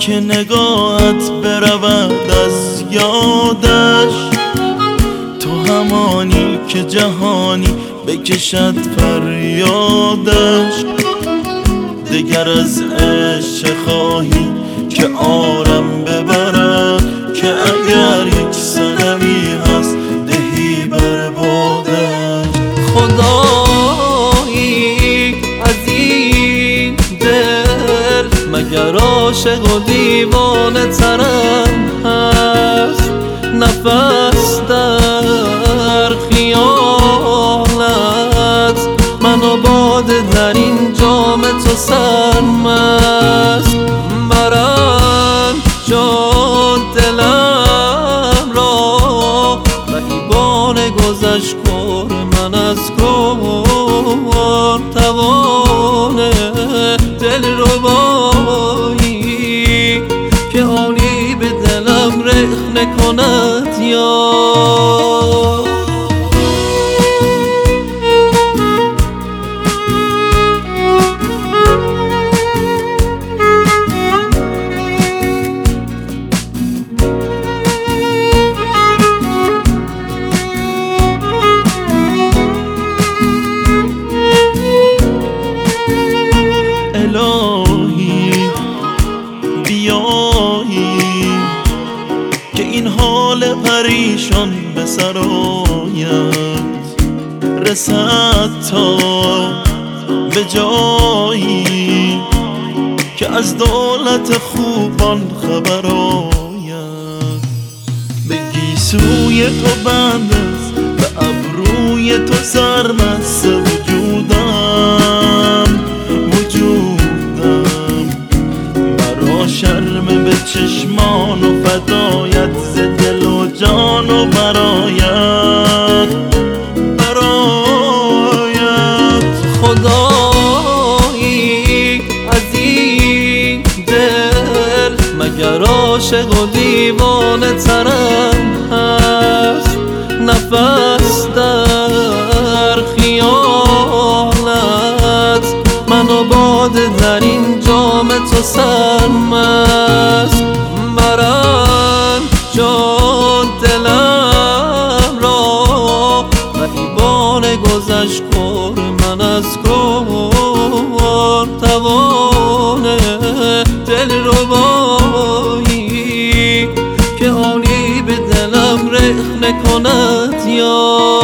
که نگاهت برود از یادش، تو همانی که جهانی بکشد فریادش. دگر از عشق خواهی که آرم ببرد، که اگر یک صنمی هست دهی بر بادش. خدایی از این دل مگر عاشق و دیوانه ترم هست؟ نفس در خیالت، من و باده در این جام تو سرمست. برم جان دلم را رهیبان گذشت کن، من از کار توانه دل ربایی که آنی به دلم رخنه کند یار. الهی بیایی که این حال پریشان به سر آید، رسد تا به جایی که از دولت خوبان خبر آید. به گیسوی تو بند است، به ابروی تو سرمست وجودم، مرا شرم به چشمان و فدایت ز دل و جان و برایت. خدایی از این دل مگر عاشق و دیوانه ترم هست؟ نفس در خیالت، من و باده در این جام تو سرمست. برم جان دلم را رهیبان گذشت کن، من از کار توانه دل ربایی که آنی به دلم رخنه کند یار.